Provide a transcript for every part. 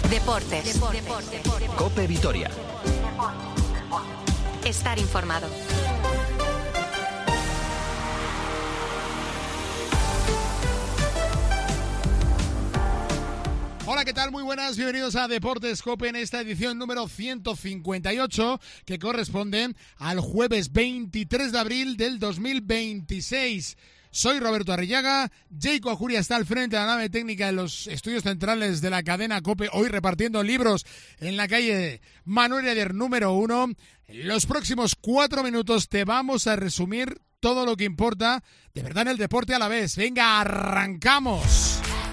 Deportes. COPE Vitoria. Estar informado. Hola, ¿qué tal? Muy buenas, bienvenidos a Deportes COPE en esta edición número 158 que corresponde al jueves 23 de abril del 2026. Soy Roberto Arrillaga, Jacob Ajuria está al frente de la nave técnica de los estudios centrales de la cadena COPE, hoy repartiendo libros en la calle Manuel Heredia número 1. En los próximos 4 minutos te vamos a resumir todo lo que importa de verdad en el deporte a la vez. Venga, arrancamos.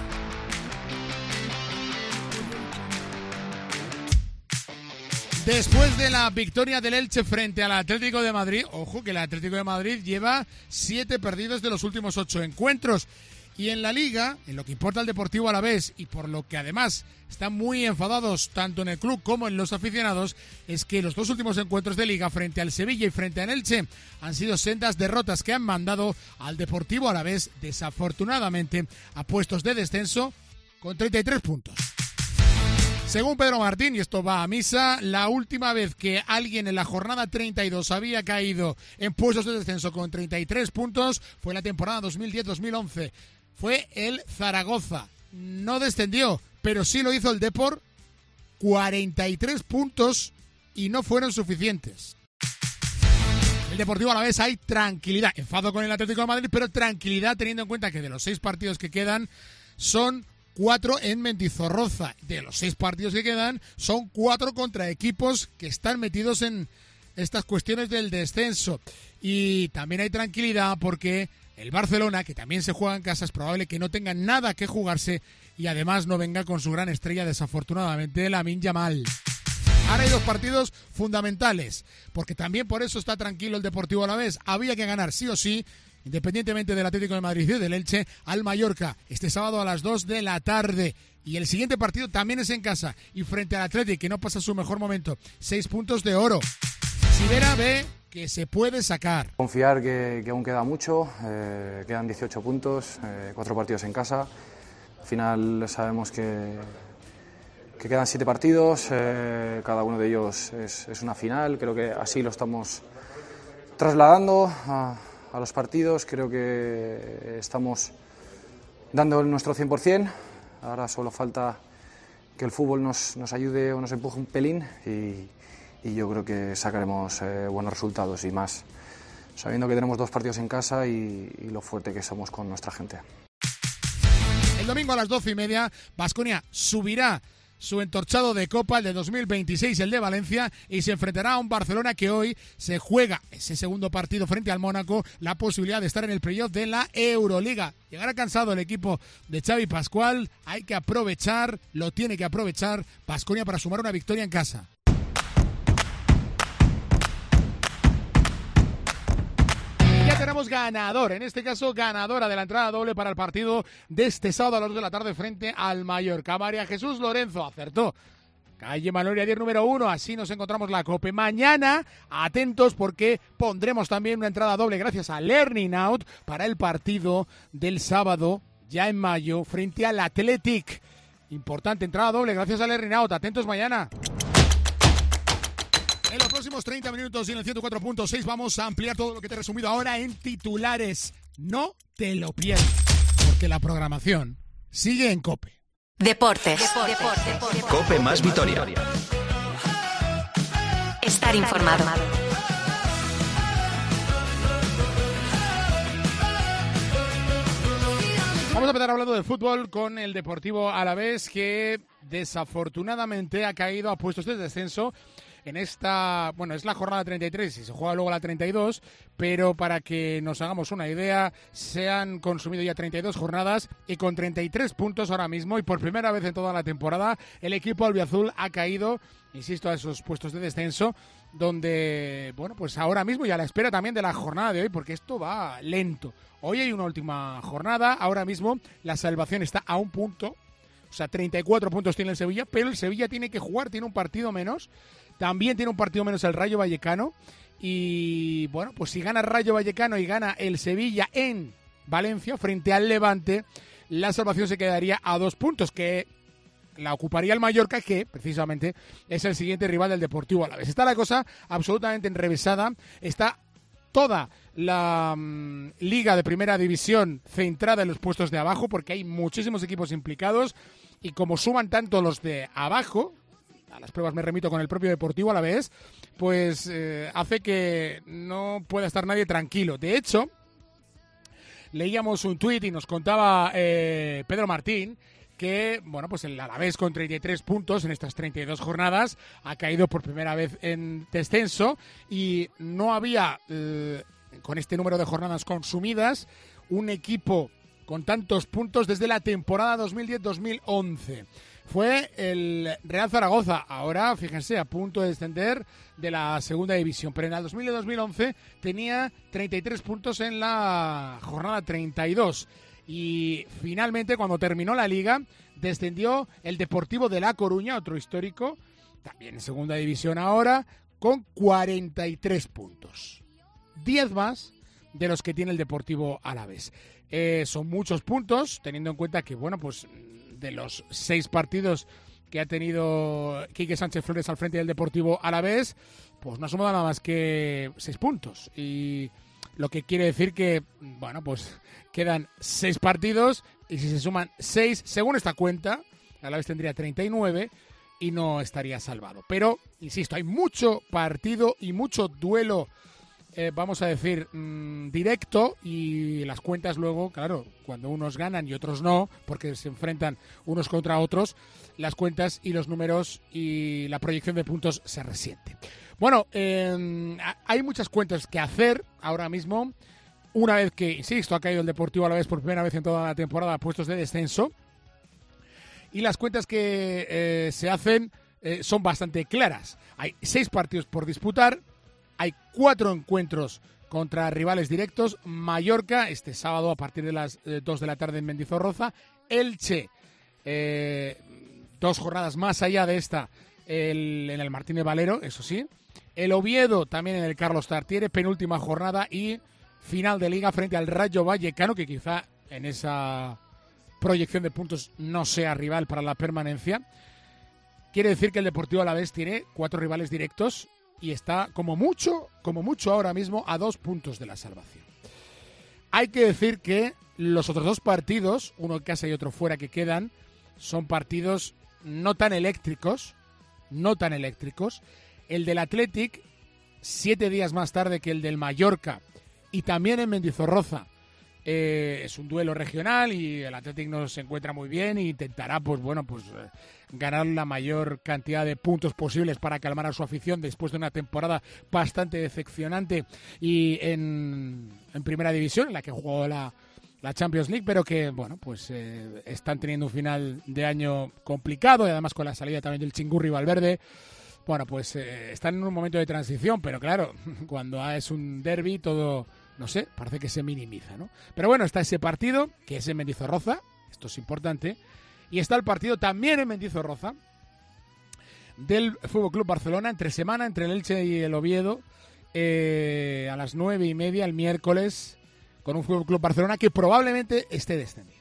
Después de la victoria del Elche frente al Atlético de Madrid, ojo que el Atlético de Madrid lleva 7 perdidos de los últimos 8 encuentros. Y en la Liga, en lo que importa al Deportivo Alavés, y por lo que además están muy enfadados tanto en el club como en los aficionados, es que los 2 últimos encuentros de Liga frente al Sevilla y frente al Elche han sido sendas derrotas que han mandado al Deportivo Alavés desafortunadamente a puestos de descenso con 33 puntos. Según Pedro Martín, y esto va a misa, la última vez que alguien en la jornada 32 había caído en puestos de descenso con 33 puntos fue en la temporada 2010-2011. Fue el Zaragoza. No descendió, pero sí lo hizo el Depor. 43 puntos y no fueron suficientes. El Deportivo Alavés hay tranquilidad. Enfado con el Atlético de Madrid, pero tranquilidad teniendo en cuenta que de los 6 partidos que quedan son 4 en Mendizorroza. De los 6 partidos que quedan, son 4 contra equipos que están metidos en estas cuestiones del descenso. Y también hay tranquilidad porque el Barcelona, que también se juega en casa, es probable que no tenga nada que jugarse y además no venga con su gran estrella, desafortunadamente, Lamine Yamal. Ahora hay 2 partidos fundamentales, porque también por eso está tranquilo el Deportivo Alavés. Había que ganar sí o sí, independientemente del Atlético de Madrid y del Elche, al Mallorca este sábado a las 2 de la tarde. Y el siguiente partido también es en casa y frente al Atlético, que no pasa su mejor momento. 6 puntos de oro. Sivera ve que se puede sacar. Confiar que aún queda mucho, quedan 18 puntos, 4 partidos en casa. Al final sabemos que quedan 7 partidos, cada uno de ellos es una final. Creo que así lo estamos trasladando a los partidos. Creo que estamos dando nuestro 100%. Ahora solo falta que el fútbol nos ayude o nos empuje un pelín y yo creo que sacaremos buenos resultados y más, sabiendo que tenemos 2 partidos en casa y lo fuerte que somos con nuestra gente. El domingo a las 12:30, Baskonia subirá su entorchado de Copa, el de 2026, el de Valencia, y se enfrentará a un Barcelona que hoy se juega ese segundo partido frente al Mónaco, la posibilidad de estar en el playoff de la Euroliga. Llegará cansado el equipo de Xavi Pascual, hay que aprovechar, lo tiene que aprovechar Baskonia para sumar una victoria en casa. Ya tenemos ganador, en este caso ganadora de la entrada doble para el partido de este sábado a las 2 de la tarde frente al Mallorca. María Jesús Lorenzo acertó. Calle Manuel Heredia número 1, así nos encontramos la COPE. Mañana, atentos porque pondremos también una entrada doble gracias a Learning Out para el partido del sábado, ya en mayo, frente al Athletic. Importante entrada doble gracias a Learning Out, atentos mañana. En los próximos 30 minutos y en el 104.6 vamos a ampliar todo lo que te he resumido ahora en titulares. No te lo pierdas, porque la programación sigue en COPE. Deportes. COPE más Vitoria. Estar informado. Vamos a empezar hablando de fútbol con el Deportivo Alavés, que desafortunadamente ha caído a puestos de descenso en esta, bueno, es la jornada 33 y se juega luego la 32, pero para que nos hagamos una idea, se han consumido ya 32 jornadas y con 33 puntos ahora mismo, y por primera vez en toda la temporada, el equipo albiazul ha caído, insisto, a esos puestos de descenso, donde, bueno, pues ahora mismo y a la espera también de la jornada de hoy, porque esto va lento. Hoy hay una última jornada, ahora mismo la salvación está a un punto, o sea, 34 puntos tiene el Sevilla, pero el Sevilla tiene que jugar, tiene un partido menos. También tiene un partido menos el Rayo Vallecano. Y bueno, pues si gana Rayo Vallecano y gana el Sevilla en Valencia frente al Levante, la salvación se quedaría a 2 puntos, que la ocuparía el Mallorca, que precisamente es el siguiente rival del Deportivo Alavés. Está la cosa absolutamente enrevesada, está toda la liga de primera división centrada en los puestos de abajo, porque hay muchísimos equipos implicados, y como suman tanto los de abajo, a las pruebas me remito con el propio Deportivo Alavés, pues hace que no pueda estar nadie tranquilo. De hecho, leíamos un tuit y nos contaba Pedro Martín que, bueno, pues el Alavés con 33 puntos en estas 32 jornadas ha caído por primera vez en descenso, y no había, con este número de jornadas consumidas, un equipo con tantos puntos desde la temporada 2010-2011. Fue el Real Zaragoza, ahora, fíjense, a punto de descender de la segunda división, pero en el 2010-2011 tenía 33 puntos en la jornada 32. Y finalmente, cuando terminó la liga, descendió el Deportivo de La Coruña, otro histórico, también en segunda división ahora, con 43 puntos. 10 más de los que tiene el Deportivo Alavés. Son muchos puntos, teniendo en cuenta que, bueno, pues de los 6 partidos que ha tenido Quique Sánchez Flores al frente del Deportivo Alavés, pues no ha sumado nada más que 6 puntos. Y lo que quiere decir que, bueno, pues quedan 6 partidos, y si se suman 6, según esta cuenta, el Alavés tendría 39 y no estaría salvado. Pero, insisto, hay mucho partido y mucho duelo, vamos a decir, directo, y las cuentas luego, claro, cuando unos ganan y otros no, porque se enfrentan unos contra otros, las cuentas y los números y la proyección de puntos se resiente. Bueno, hay muchas cuentas que hacer ahora mismo, una vez que, insisto, ha caído el Deportivo Alavés por primera vez en toda la temporada a puestos de descenso, y las cuentas que se hacen son bastante claras. Hay 6 partidos por disputar, hay 4 encuentros contra rivales directos: Mallorca, este sábado a partir de las 2 de la tarde en Mendizorroza; Elche, 2 jornadas más allá de esta, en el Martínez Valero, eso sí; el Oviedo también en el Carlos Tartiere, penúltima jornada, y final de liga frente al Rayo Vallecano, que quizá en esa proyección de puntos no sea rival para la permanencia. Quiere decir que el Deportivo Alavés tiene 4 rivales directos y está como mucho ahora mismo a 2 puntos de la salvación. Hay que decir que los otros 2 partidos, uno en casa y otro fuera, que quedan, son partidos no tan eléctricos. El del Athletic, 7 días más tarde que el del Mallorca, y también en Mendizorroza. Es un duelo regional y el Athletic no se encuentra muy bien e intentará, pues bueno, ganar la mayor cantidad de puntos posibles para calmar a su afición después de una temporada bastante decepcionante y en primera división, en la que jugó la Champions League, pero que, bueno, pues están teniendo un final de año complicado, y además con la salida también del Chingurri Valverde. Bueno, pues están en un momento de transición, pero claro, cuando es un derbi todo, no sé, parece que se minimiza, ¿no? Pero bueno, está ese partido, que es en Mendizorroza, esto es importante, y está el partido también en Mendizorroza del Fútbol Club Barcelona, entre semana, entre el Elche y el Oviedo, a las 9:30 el miércoles, con un Fútbol Club Barcelona que probablemente esté descendido.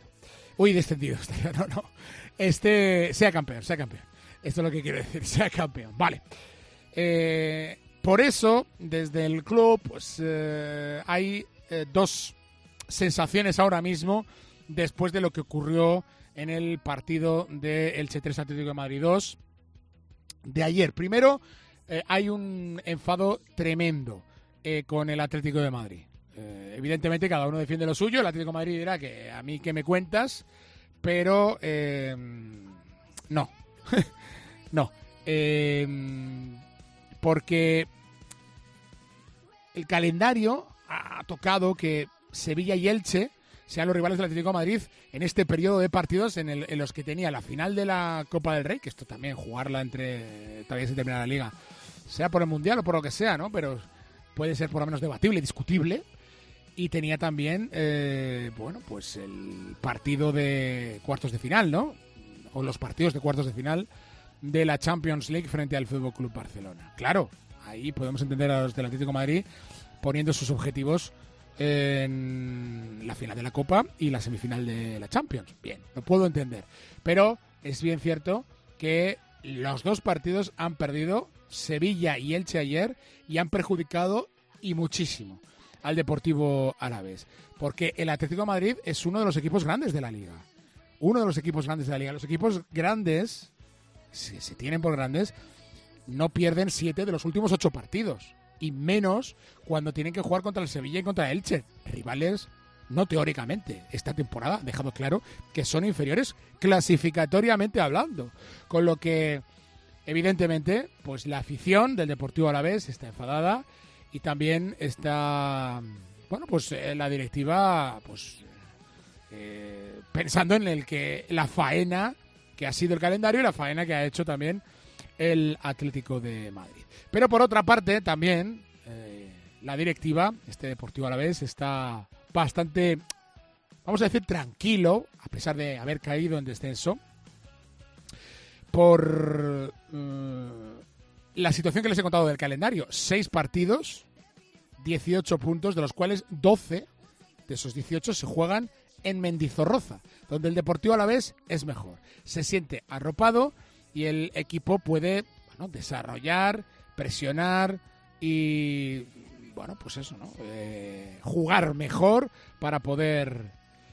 Sea campeón. Esto es lo que quiero decir, sea campeón. Vale. Por eso, desde el club, pues hay 2 sensaciones ahora mismo después de lo que ocurrió en el partido de Elche 3 Atlético de Madrid 2 de ayer. Primero, hay un enfado tremendo con el Atlético de Madrid. Evidentemente, cada uno defiende lo suyo. El Atlético de Madrid dirá que a mí qué me cuentas, pero no. No. Porque el calendario ha tocado que Sevilla y Elche sean los rivales del Atlético de Madrid en este periodo de partidos en los que tenía la final de la Copa del Rey, que esto también, jugarla todavía se termina la Liga, sea por el Mundial o por lo que sea, ¿no? Pero puede ser por lo menos debatible, discutible. Y tenía también, pues el partido de cuartos de final, ¿no? O los partidos de cuartos de final de la Champions League frente al Fútbol Club Barcelona. Claro, ahí podemos entender a los del Atlético de Madrid poniendo sus objetivos en la final de la Copa y la semifinal de la Champions. Bien, lo puedo entender. Pero es bien cierto que los dos partidos han perdido, Sevilla y Elche ayer, y han perjudicado y muchísimo al Deportivo Alavés. Porque el Atlético de Madrid es uno de los equipos grandes de la Liga. Uno de los equipos grandes de la Liga. Los equipos grandes, si se tienen por grandes, no pierden 7 de los últimos 8 partidos. Y menos cuando tienen que jugar contra el Sevilla y contra el Elche. Rivales, no teóricamente, esta temporada ha dejado claro que son inferiores clasificatoriamente hablando. Con lo que, evidentemente, pues la afición del Deportivo Alavés está enfadada y también está, bueno, pues la directiva, pues pensando en la faena que ha sido el calendario y la faena que ha hecho también el Atlético de Madrid. Pero por otra parte, también la directiva, este Deportivo Alavés, está bastante, vamos a decir, tranquilo, a pesar de haber caído en descenso, por la situación que les he contado del calendario. 6 partidos, 18 puntos, de los cuales 12 de esos 18 se juegan en Mendizorroza, donde el Deportivo Alavés es mejor. Se siente arropado y el equipo puede, bueno, desarrollar, presionar y, bueno, pues eso, ¿no? Jugar mejor para poder,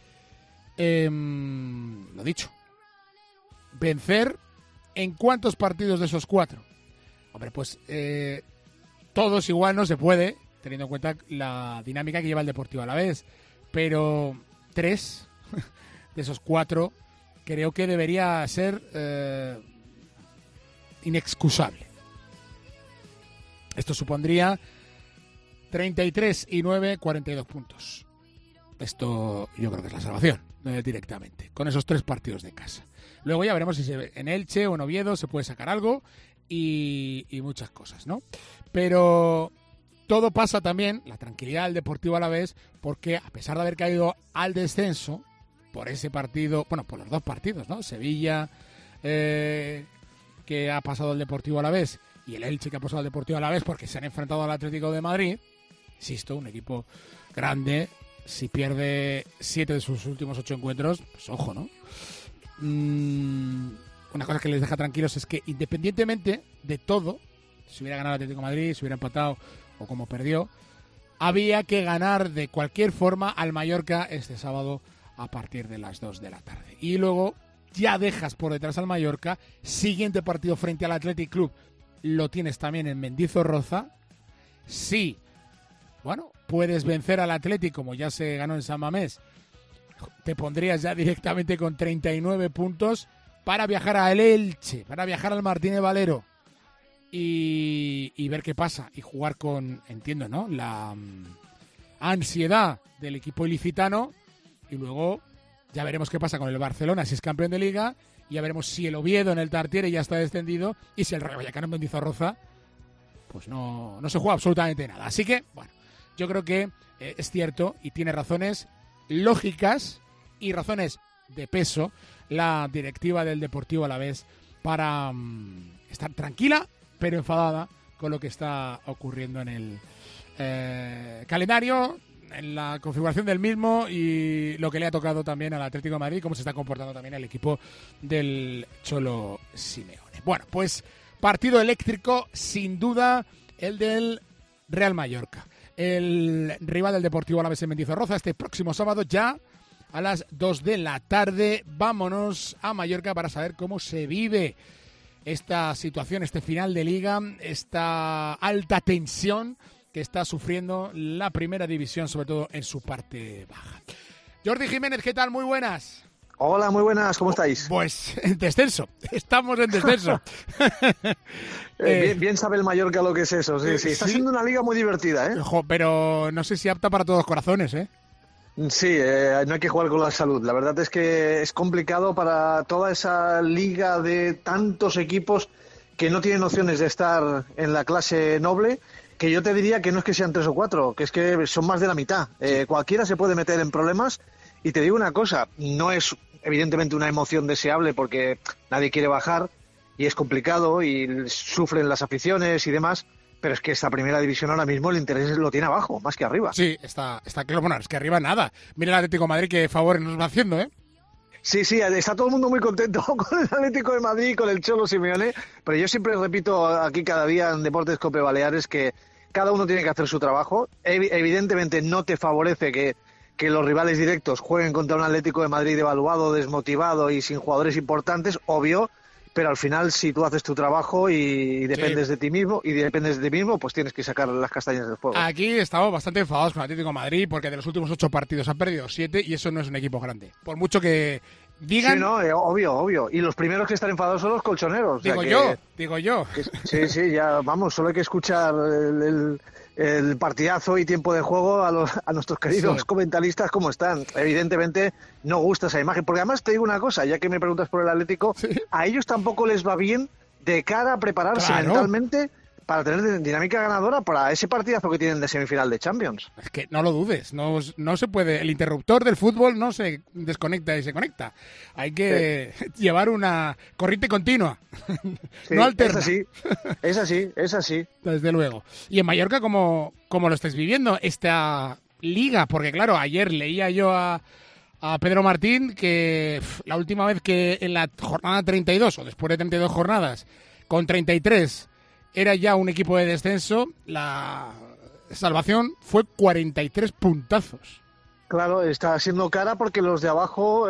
lo dicho, vencer. ¿En cuántos partidos de esos 4? Hombre, pues todos igual no se puede, teniendo en cuenta la dinámica que lleva el Deportivo Alavés, pero 3 de esos 4 creo que debería ser inexcusable. Esto supondría 33 y 9, 42 puntos. Esto yo creo que es la salvación, directamente, con esos 3 partidos de casa. Luego ya veremos si en Elche o en Oviedo se puede sacar algo y muchas cosas, ¿no? Pero todo pasa también, la tranquilidad del Deportivo Alavés, porque a pesar de haber caído al descenso por ese partido, bueno, por los 2 partidos, ¿no? Sevilla, que ha pasado al Deportivo Alavés, y el Elche, que ha pasado al Deportivo Alavés, porque se han enfrentado al Atlético de Madrid. Insisto, un equipo grande. Si pierde 7 de sus últimos 8 encuentros, pues ojo, ¿no? Una cosa que les deja tranquilos es que, independientemente de todo, si hubiera ganado el Atlético de Madrid, si hubiera empatado o como perdió, había que ganar de cualquier forma al Mallorca este sábado a partir de las 2 de la tarde. Y luego ya dejas por detrás al Mallorca. Siguiente partido frente al Athletic Club lo tienes también en Mendizorroza. Sí, bueno, puedes vencer al Athletic, como ya se ganó en San Mamés, te pondrías ya directamente con 39 puntos para viajar al Elche, para viajar al Martínez Valero y ver qué pasa y jugar con, entiendo, ¿no?, la ansiedad del equipo ilicitano. Y luego ya veremos qué pasa con el Barcelona si es campeón de Liga, y ya veremos si el Oviedo en el Tartiere ya está descendido, y si el Rayo Vallecano en Mendizorroza, pues no se juega absolutamente nada. Así que, bueno, yo creo que es cierto y tiene razones lógicas y razones de peso la directiva del Deportivo Alavés para estar tranquila pero enfadada con lo que está ocurriendo en el calendario, en la configuración del mismo, y lo que le ha tocado también al Atlético de Madrid, cómo se está comportando también el equipo del Cholo Simeone. Bueno, pues partido eléctrico, sin duda, el del Real Mallorca. El rival del Deportivo Alavés en Mendizorroza este próximo sábado, ya a las 2 de la tarde. Vámonos a Mallorca para saber cómo se vive esta situación, este final de Liga, esta alta tensión que está sufriendo la primera división, sobre todo en su parte baja. Jordi Jiménez, ¿qué tal? Muy buenas. Hola, muy buenas, ¿cómo estáis? Pues en descenso, estamos en descenso. Bien sabe el Mallorca lo que es eso, sí. Está siendo una liga muy divertida, ¿eh? Ojo, pero no sé si apta para todos los corazones, ¿eh? Sí, no hay que jugar con la salud. La verdad es que es complicado para toda esa liga de tantos equipos que no tienen opciones de estar en la clase noble, que yo te diría que no es que sean 3 o 4, que es que son más de la mitad. Cualquiera se puede meter en problemas, y te digo una cosa, no es evidentemente una emoción deseable porque nadie quiere bajar y es complicado y sufren las aficiones y demás, pero es que esta primera división ahora mismo el interés lo tiene abajo, más que arriba. Sí, está claro. Bueno, es que arriba nada. Mira el Atlético de Madrid, qué favores nos va haciendo, ¿eh? Sí, está todo el mundo muy contento con el Atlético de Madrid y con el Cholo Simeone, pero yo siempre repito aquí cada día en Deportes Cope Baleares que cada uno tiene que hacer su trabajo. Evidentemente no te favorece que los rivales directos jueguen contra un Atlético de Madrid devaluado, desmotivado y sin jugadores importantes, obvio, pero al final si tú haces tu trabajo y dependes de ti mismo, pues tienes que sacar las castañas del fuego. Aquí estamos bastante enfadados con el Atlético de Madrid porque de los últimos 8 partidos han perdido 7 y eso no es un equipo grande. Por mucho que digan... Sí, no, obvio. Y los primeros que están enfadados son los colchoneros. Digo yo. Sí, ya, vamos, solo hay que escuchar el partidazo y tiempo de juego a nuestros queridos comentaristas cómo están. Evidentemente no gusta esa imagen, porque además te digo una cosa, ya que me preguntas por el Atlético, a ellos tampoco les va bien de cara a prepararse mentalmente para tener dinámica ganadora para ese partidazo que tienen de semifinal de Champions. Es que no lo dudes, no se puede. El interruptor del fútbol no se desconecta y se conecta. Hay que llevar una corriente continua, no alterna. Es así. Desde luego. Y en Mallorca, ¿cómo lo estáis viviendo esta liga? Porque claro, ayer leía yo a Pedro Martín que la última vez que en la jornada 32, o después de 32 jornadas, con 33... era ya un equipo de descenso, la salvación fue 43 puntazos. Claro, está siendo cara porque los de abajo,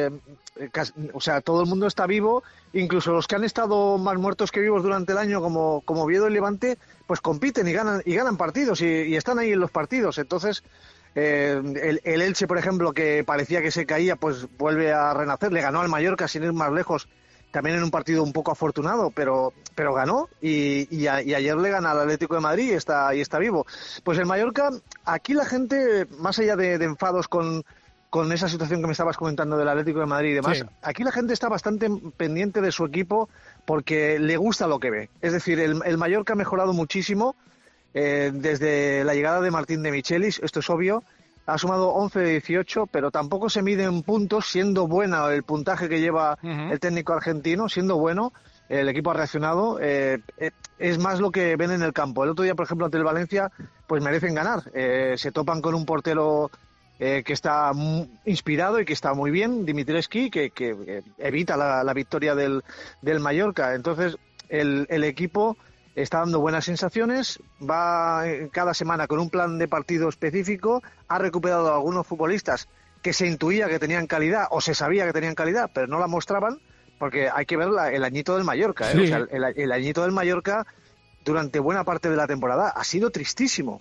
todo el mundo está vivo, incluso los que han estado más muertos que vivos durante el año, como Oviedo y Levante, pues compiten y ganan partidos y están ahí en los partidos. Entonces, el Elche, por ejemplo, que parecía que se caía, pues vuelve a renacer, le ganó al Mallorca sin ir más lejos, también en un partido un poco afortunado, pero ganó y ayer le gana al Atlético de Madrid y está vivo. Pues el Mallorca, aquí la gente, más allá de enfados con esa situación que me estabas comentando del Atlético de Madrid y demás, aquí la gente está bastante pendiente de su equipo porque le gusta lo que ve. Es decir, el Mallorca ha mejorado muchísimo desde la llegada de Martín de Michelis, esto es obvio. Ha sumado 11 de 18, pero tampoco se mide en puntos, siendo buena el puntaje que lleva el técnico argentino, siendo bueno, el equipo ha reaccionado, es más lo que ven en el campo. El otro día, por ejemplo, ante el Valencia, pues merecen ganar, se topan con un portero que está inspirado y que está muy bien, Dimitrescu, que evita la victoria del Mallorca. Entonces, el equipo está dando buenas sensaciones, va cada semana con un plan de partido específico, ha recuperado a algunos futbolistas que se intuía que tenían calidad o se sabía que tenían calidad, pero no la mostraban, porque hay que ver el añito del Mallorca. O sea, el añito del Mallorca durante buena parte de la temporada ha sido tristísimo.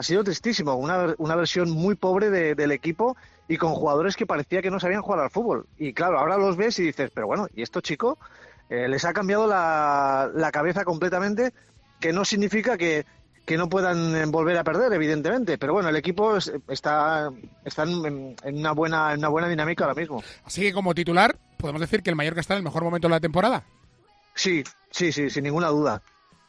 Una versión muy pobre del equipo y con jugadores que parecía que no sabían jugar al fútbol. Y claro, ahora los ves y dices, pero bueno, ¿y esto, chico? Les ha cambiado la cabeza completamente, que no significa que no puedan volver a perder, evidentemente, pero bueno, el equipo está en una buena dinámica ahora mismo. Así que como titular, ¿podemos decir que el Mallorca está en el mejor momento de la temporada? Sí, sin ninguna duda,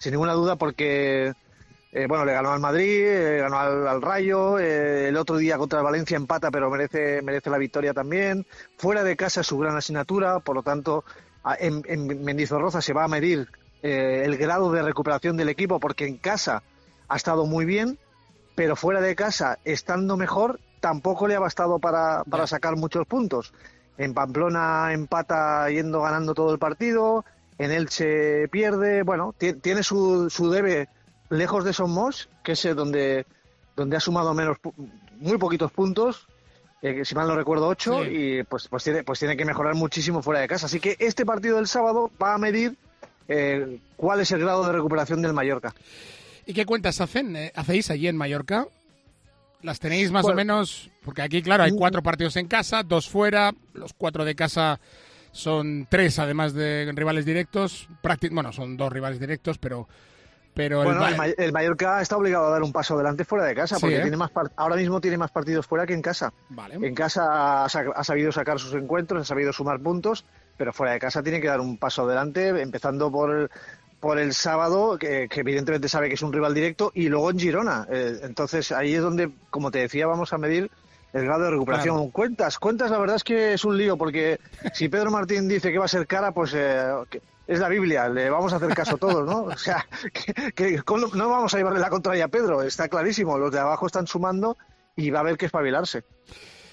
porque le ganó al Madrid, ganó al Rayo, el otro día contra el Valencia empata, pero merece la victoria también. Fuera de casa es su gran asignatura, por lo tanto en Mendizorroza se va a medir el grado de recuperación del equipo, porque en casa ha estado muy bien, pero fuera de casa, estando mejor, tampoco le ha bastado para sacar muchos puntos. En Pamplona empata ganando todo el partido, en Elche pierde, bueno, tiene su debe lejos de Somos, que es donde ha sumado muy poquitos puntos, si mal no recuerdo 8, y pues tiene que mejorar muchísimo fuera de casa. Así que este partido del sábado va a medir cuál es el grado de recuperación del Mallorca. ¿Y qué cuentas hacéis allí en Mallorca? ¿Las tenéis más o menos? Porque aquí, claro, hay 4 partidos en casa, 2 fuera, los 4 de casa son 3, además de rivales directos. Son 2 rivales directos, pero bueno, el Mallorca está obligado a dar un paso adelante fuera de casa, porque ahora mismo tiene más partidos fuera que en casa. Vale. En casa ha sabido sacar sus encuentros, ha sabido sumar puntos, pero fuera de casa tiene que dar un paso adelante, empezando por el sábado, que evidentemente sabe que es un rival directo, y luego en Girona. Entonces ahí es donde, como te decía, vamos a medir el grado de recuperación. Claro. Cuentas, la verdad es que es un lío, porque si Pedro Martín dice que va a ser cara, pues es la Biblia, le vamos a hacer caso todos, ¿no? O sea, que no vamos a llevarle la contraria a Pedro, está clarísimo, los de abajo están sumando y va a haber que espabilarse.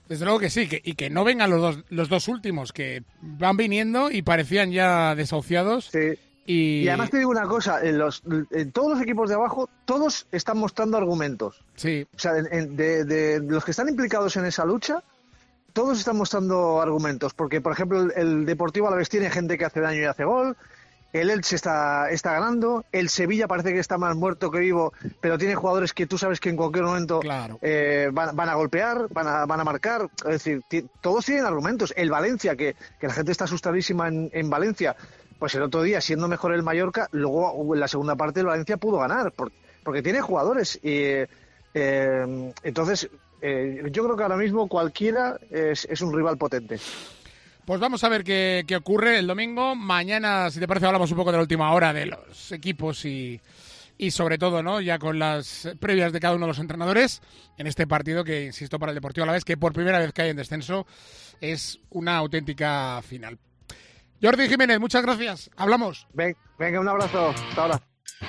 Desde luego que sí, y que no vengan los dos últimos, que van viniendo y parecían ya desahuciados. Sí. Y además te digo una cosa, en todos los equipos de abajo, todos están mostrando argumentos. Sí. O sea, de los que están implicados en esa lucha, todos están mostrando argumentos. Porque, por ejemplo, el Deportivo Alavés tiene gente que hace daño y hace gol. El Elche está ganando. El Sevilla parece que está más muerto que vivo, pero tiene jugadores que tú sabes que en cualquier momento van a golpear, van a marcar. Es decir, todos tienen argumentos. El Valencia, que la gente está asustadísima en Valencia, pues el otro día, siendo mejor el Mallorca, luego en la segunda parte el Valencia pudo ganar, porque tiene jugadores. Entonces, yo creo que ahora mismo cualquiera es un rival potente. Pues vamos a ver qué ocurre el domingo. Mañana, si te parece, hablamos un poco de la última hora de los equipos y sobre todo, ¿no? Ya con las previas de cada uno de los entrenadores en este partido que, insisto, para el Deportivo Alavés, que por primera vez cae en descenso, es una auténtica final. Jordi Jiménez, muchas gracias. Hablamos. Venga, un abrazo. Hasta ahora.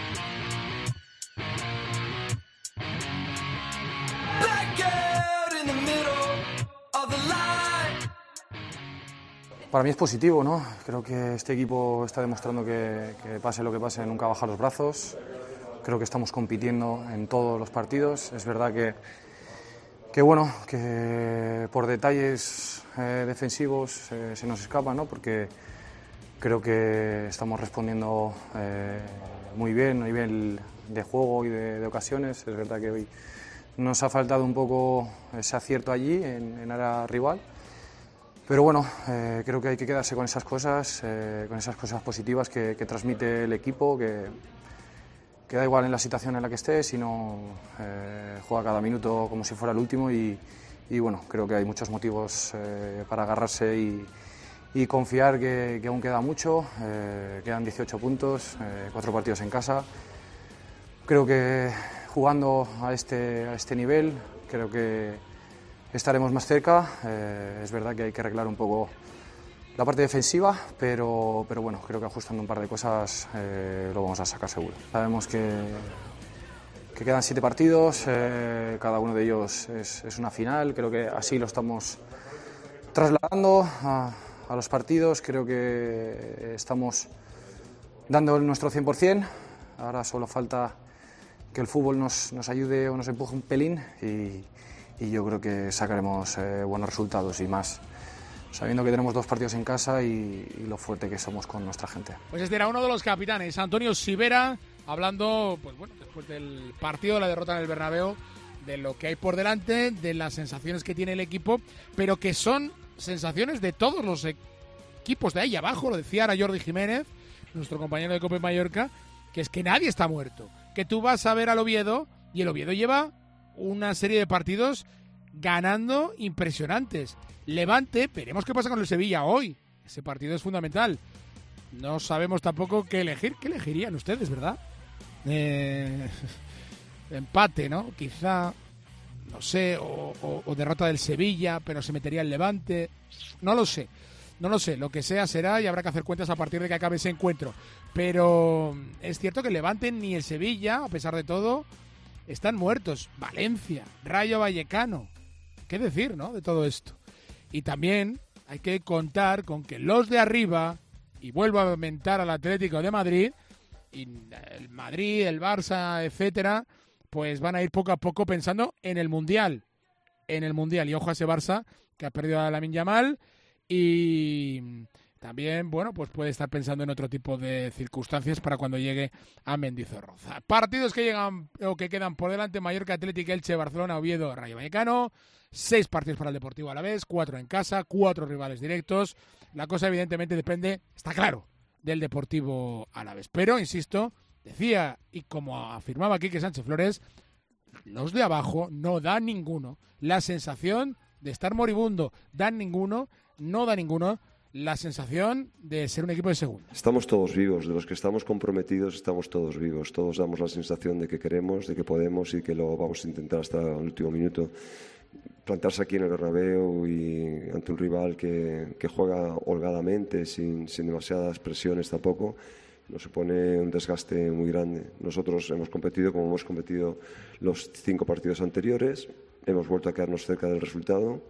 Para mí es positivo, ¿no? Creo que este equipo está demostrando que pase lo que pase, nunca baja los brazos. Creo que estamos compitiendo en todos los partidos. Es verdad que por detalles defensivos se nos escapa, ¿no? Porque creo que estamos respondiendo muy bien a nivel de juego y de ocasiones. Es verdad que hoy nos ha faltado un poco ese acierto allí en área rival. Pero bueno, creo que hay que quedarse con esas cosas positivas que transmite el equipo, que da igual en la situación en la que esté, sino juega cada minuto como si fuera el último y bueno, creo que hay muchos motivos para agarrarse y confiar que aún queda mucho. Quedan 18 puntos, 4 partidos en casa. Creo que jugando a este nivel, creo que estaremos más cerca. Es verdad que hay que arreglar un poco la parte defensiva, pero bueno, creo que ajustando un par de cosas lo vamos a sacar seguro. Sabemos que quedan 7 partidos, cada uno de ellos es una final. Creo que así lo estamos trasladando a los partidos. Creo que estamos dando nuestro 100%. Ahora solo falta que el fútbol nos ayude o nos empuje un pelín y yo creo que sacaremos buenos resultados y más, sabiendo que tenemos 2 partidos en casa y lo fuerte que somos con nuestra gente. Pues este era uno de los capitanes, Antonio Sivera, hablando, pues bueno, después del partido de la derrota en el Bernabéu, de lo que hay por delante, de las sensaciones que tiene el equipo, pero que son sensaciones de todos los equipos de ahí abajo. Lo decía ahora Jordi Jiménez, nuestro compañero de Cope Mallorca, que es que nadie está muerto, que tú vas a ver al Oviedo y el Oviedo lleva una serie de partidos ganando impresionantes. Levante, veremos qué pasa con el Sevilla hoy. Ese partido es fundamental. No sabemos tampoco qué elegir. ¿Qué elegirían ustedes, verdad? Empate, ¿no? Quizá, no sé, o derrota del Sevilla, pero se metería el Levante. No lo sé. Lo que sea será y habrá que hacer cuentas a partir de que acabe ese encuentro. Pero es cierto que el Levante ni el Sevilla, a pesar de todo, están muertos. Valencia, Rayo Vallecano. ¿Qué decir, no? De todo esto. Y también hay que contar con que los de arriba, y vuelvo a mentar al Atlético de Madrid, y el Madrid, el Barça, etcétera, pues van a ir poco a poco pensando en el Mundial. Y ojo a ese Barça que ha perdido a Lamine Yamal y también, bueno, pues puede estar pensando en otro tipo de circunstancias para cuando llegue a Mendizorroza. Partidos que llegan o que quedan por delante: Mallorca, Atlético, Elche, Barcelona, Oviedo, Rayo Vallecano. 6 partidos para el Deportivo Alavés, 4 en casa, 4 rivales directos. La cosa evidentemente depende, está claro, del Deportivo Alavés. Pero, insisto, decía y como afirmaba Quique Sánchez Flores, los de abajo no dan ninguno la sensación de estar moribundo, no da ninguno la sensación de ser un equipo de segunda. Estamos todos vivos, de los que estamos comprometidos estamos todos vivos, todos damos la sensación de que queremos, de que podemos y que lo vamos a intentar hasta el último minuto. Plantarse aquí en el Bernabéu y ante un rival que juega holgadamente, sin demasiadas presiones tampoco, nos supone un desgaste muy grande. Nosotros hemos competido como hemos competido los 5 partidos anteriores, hemos vuelto a quedarnos cerca del resultado.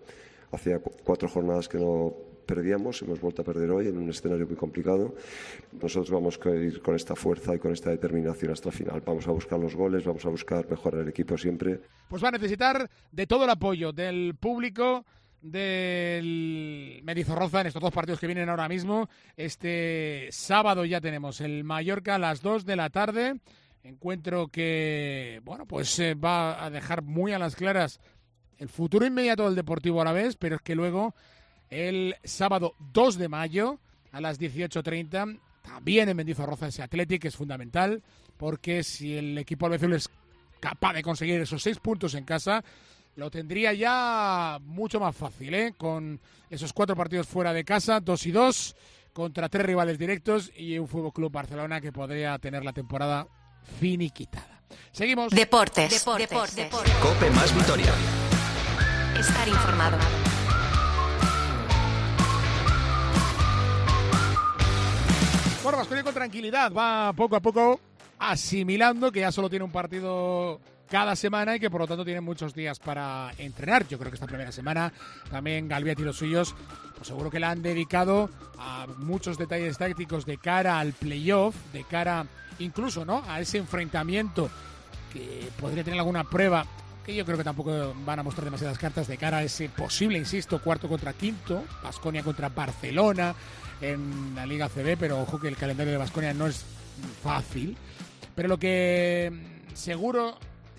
hacía 4 jornadas que no perdíamos, hemos vuelto a perder hoy en un escenario muy complicado. Nosotros vamos a ir con esta fuerza y con esta determinación hasta el final. Vamos a buscar los goles, vamos a buscar mejorar el equipo siempre. Pues va a necesitar de todo el apoyo del público del Mendizorroza en estos 2 partidos que vienen ahora mismo. Este sábado ya tenemos el Mallorca a las 2 de la tarde. Encuentro que, bueno, pues va a dejar muy a las claras el futuro inmediato del Deportivo Alavés, pero es que luego el sábado 2 de mayo a las 18:30 también en Mendizorroza ese Athletic, que es fundamental, porque si el equipo albiazul es capaz de conseguir esos 6 puntos en casa, lo tendría ya mucho más fácil, ¿eh? Con esos 4 partidos fuera de casa, 2-2, contra 3 rivales directos y un FC Barcelona que podría tener la temporada finiquitada. Seguimos. Deportes. Cope más Vitoria. Estar informado. Bueno, Baskonia con tranquilidad va poco a poco asimilando que ya solo tiene un partido cada semana y que por lo tanto tiene muchos días para entrenar. Yo creo que esta primera semana también Galbiati y los suyos pues seguro que la han dedicado a muchos detalles tácticos de cara al playoff, de cara incluso, ¿no?, a ese enfrentamiento que podría tener alguna prueba, que yo creo que tampoco van a mostrar demasiadas cartas de cara a ese posible, insisto, 4 contra 5, Baskonia contra Barcelona en la Liga CB, pero ojo que el calendario de Baskonia no es fácil. Pero lo que seguro,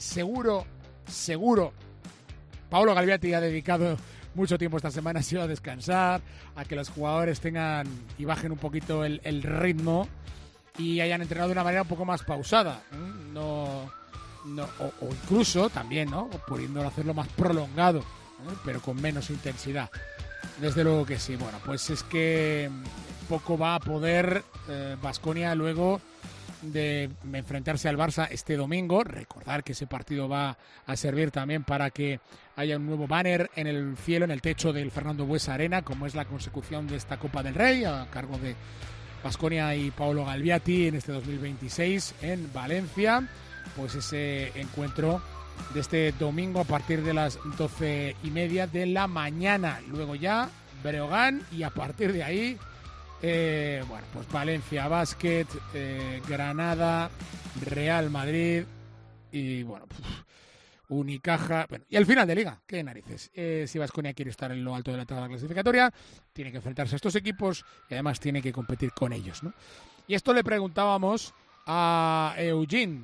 Paolo Galbiati ha dedicado mucho tiempo esta semana ha sido a descansar, a que los jugadores tengan y bajen un poquito el ritmo y hayan entrenado de una manera un poco más pausada, o incluso también, ¿no?, pudiendo hacerlo más prolongado, pero con menos intensidad. Desde luego que sí. Bueno, pues es que poco va a poder Baskonia luego de enfrentarse al Barça este domingo. Recordar que ese partido va a servir también para que haya un nuevo banner en el cielo, en el techo del Fernando Buesa Arena, como es la consecución de esta Copa del Rey, a cargo de Baskonia y Paolo Galbiati en este 2026 en Valencia. Pues ese encuentro de este domingo a partir de las 12:30 de la mañana. Luego ya Breogán y a partir de ahí bueno, pues Valencia Basket, Granada, Real Madrid y bueno, Unicaja, bueno, y al final de liga, qué narices. Si Baskonia quiere estar en lo alto de la tabla clasificatoria, tiene que enfrentarse a estos equipos y además tiene que competir con ellos, ¿no? Y esto le preguntábamos a Eugene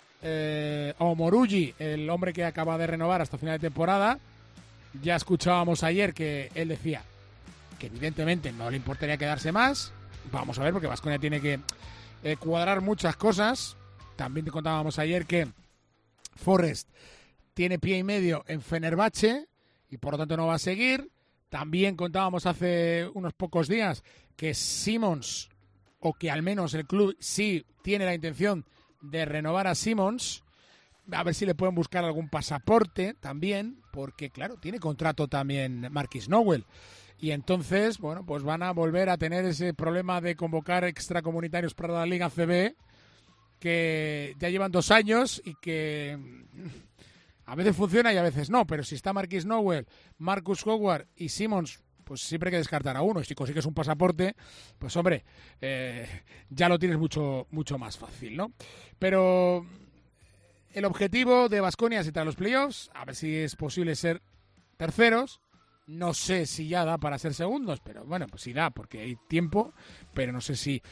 Omorugi, el hombre que acaba de renovar hasta final de temporada. Ya escuchábamos ayer que él decía que evidentemente no le importaría quedarse más. Vamos a ver, porque Baskonia tiene que cuadrar muchas cosas. También te contábamos ayer que Forrest tiene pie y medio en Fenerbahce y por lo tanto no va a seguir. También contábamos hace unos pocos días que Simons, o que al menos el club sí tiene la intención de renovar a Simons, a ver si le pueden buscar algún pasaporte también, porque claro, tiene contrato también Marquis Nowell. Y entonces, bueno, pues van a volver a tener ese problema de convocar extracomunitarios para la Liga CB, que ya llevan 2 años y que a veces funciona y a veces no. Pero si está Marquis Nowell, Marcus Howard y Simons, pues siempre hay que descartar a uno. Y si consigues un pasaporte, pues hombre, ya lo tienes mucho más fácil, ¿no? Pero el objetivo de Baskonia es entrar a los playoffs, a ver si es posible ser terceros. No sé si ya da para ser segundos, pero bueno, pues sí da, porque hay tiempo, pero no sé si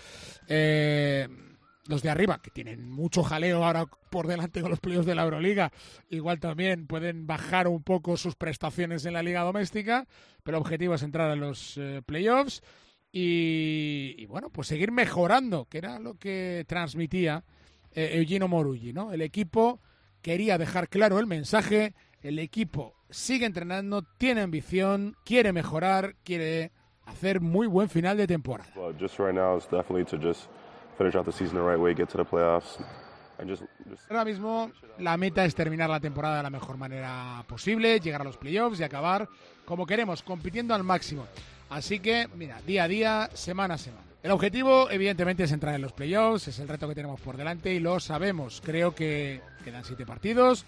los de arriba, que tienen mucho jaleo ahora por delante con los playoffs de la Euroliga, igual también pueden bajar un poco sus prestaciones en la liga doméstica, pero el objetivo es entrar a los playoffs y bueno, pues seguir mejorando, que era lo que transmitía Eugene Omorugi, ¿no? El equipo quería dejar claro el mensaje, el equipo sigue entrenando, tiene ambición, quiere mejorar, quiere hacer muy buen final de temporada. Well, just right now it's definitely to just finish out the season the right way, get to the playoffs. Ahora mismo la meta es terminar la temporada de la mejor manera posible, llegar a los playoffs y acabar como queremos, compitiendo al máximo. Así que, mira, día a día, semana a semana. El objetivo, evidentemente, es entrar en los playoffs, es el reto que tenemos por delante y lo sabemos. Creo que quedan 7 partidos,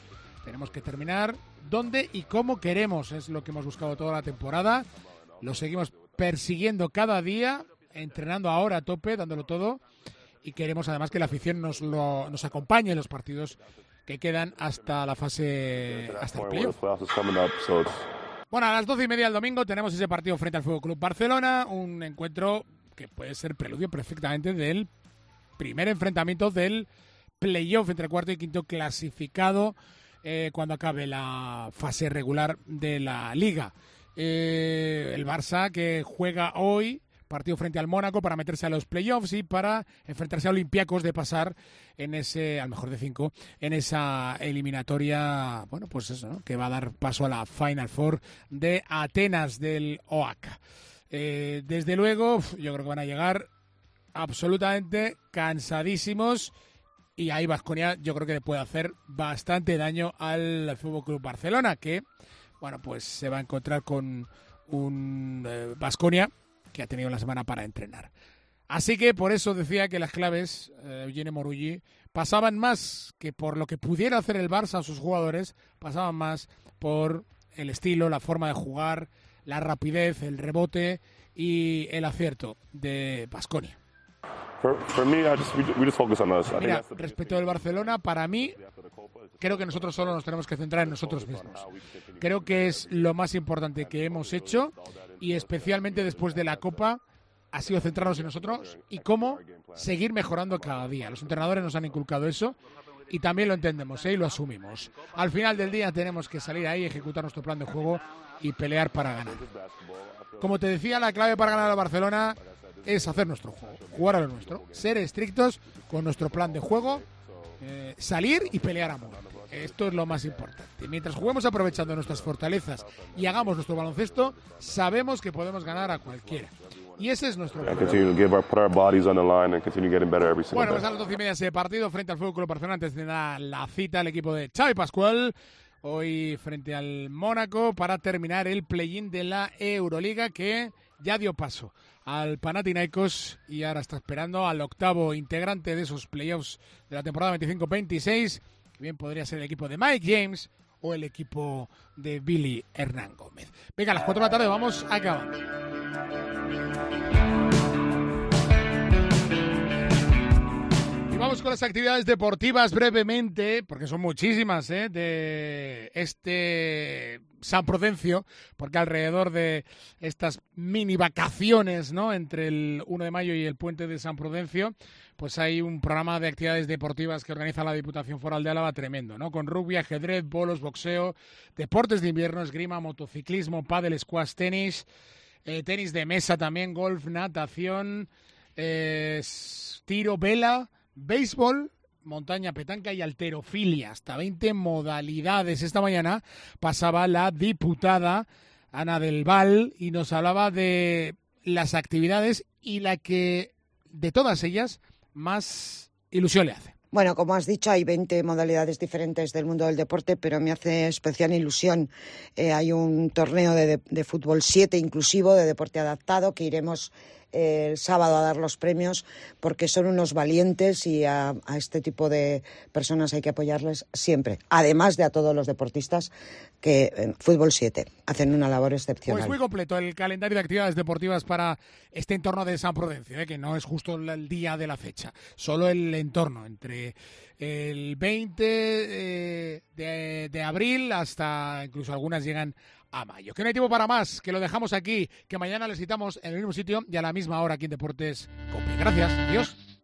Tenemos que terminar donde y cómo queremos, es lo que hemos buscado toda la temporada. Lo seguimos persiguiendo cada día, entrenando ahora a tope, dándolo todo, y queremos además que la afición nos acompañe en los partidos que quedan hasta la fase, hasta el playoff. Bueno, a las 12:30 del domingo tenemos ese partido frente al FC Barcelona, un encuentro que puede ser preludio perfectamente del primer enfrentamiento del playoff entre cuarto y quinto clasificado cuando acabe la fase regular de la Liga. El Barça que juega hoy partido frente al Mónaco para meterse a los playoffs y para enfrentarse a Olympiacos de pasar en ese, al mejor de 5, en esa eliminatoria, bueno, pues eso, ¿no?, que va a dar paso a la Final Four de Atenas del OAK. Desde luego, yo creo que van a llegar absolutamente cansadísimos y ahí Baskonia yo creo que le puede hacer bastante daño al FC Barcelona, que, bueno, pues se va a encontrar con un Baskonia que ha tenido la semana para entrenar. Así que por eso decía que las claves, Eugene Morulli, pasaban más que por lo que pudiera hacer el Barça a sus jugadores, pasaban más por el estilo, la forma de jugar, la rapidez, el rebote y el acierto de Baskonia. Mira, respecto del Barcelona, para mí, creo que nosotros solo nos tenemos que centrar en nosotros mismos. Creo que es lo más importante que hemos hecho y especialmente después de la Copa ha sido centrarnos en nosotros y cómo seguir mejorando cada día. Los entrenadores nos han inculcado eso y también lo entendemos, y lo asumimos. Al final del día tenemos que salir ahí, ejecutar nuestro plan de juego y pelear para ganar. Como te decía, la clave para ganar a Barcelona es hacer nuestro juego, jugar a lo nuestro, ser estrictos con nuestro plan de juego, salir y pelear a muerte. Esto es lo más importante. Mientras juguemos aprovechando nuestras fortalezas y hagamos nuestro baloncesto, sabemos que podemos ganar a cualquiera. Y ese es nuestro plan. Bueno, pues a las 12:30 ese partido frente al FC Barcelona. Antes de la cita al equipo de Xavi Pascual, hoy frente al Mónaco, para terminar el play-in de la Euroliga, que ya dio paso al Panathinaikos y ahora está esperando al octavo integrante de esos playoffs de la temporada 25-26, que bien podría ser el equipo de Mike James o el equipo de Billy Hernán Gómez. Venga, a las 4 de la tarde vamos acabando. Y vamos con las actividades deportivas brevemente, porque son muchísimas, de este San Prudencio, porque alrededor de estas mini vacaciones, ¿no?, entre el 1 de mayo y el puente de San Prudencio, pues hay un programa de actividades deportivas que organiza la Diputación Foral de Álava tremendo, ¿no?, con rugby, ajedrez, bolos, boxeo, deportes de invierno, esgrima, motociclismo, pádel, squash, tenis, tenis de mesa también, golf, natación, tiro, vela, béisbol, montaña, petanca y halterofilia, hasta 20 modalidades. Esta mañana pasaba la diputada Ana del Val y nos hablaba de las actividades y la que de todas ellas más ilusión le hace. Bueno, como has dicho, hay 20 modalidades diferentes del mundo del deporte, pero me hace especial ilusión. Hay un torneo de fútbol 7 inclusivo, de deporte adaptado, que iremos el sábado a dar los premios, porque son unos valientes y a este tipo de personas hay que apoyarles siempre. Además de a todos los deportistas que en fútbol 7 hacen una labor excepcional. Pues muy completo el calendario de actividades deportivas para este entorno de San Prudencio, que no es justo el día de la fecha, solo el entorno entre el 20 de abril hasta incluso algunas llegan a mayo. Que no hay tiempo para más, que lo dejamos aquí, que mañana les citamos en el mismo sitio y a la misma hora aquí en Deportes Cope. Gracias, adiós.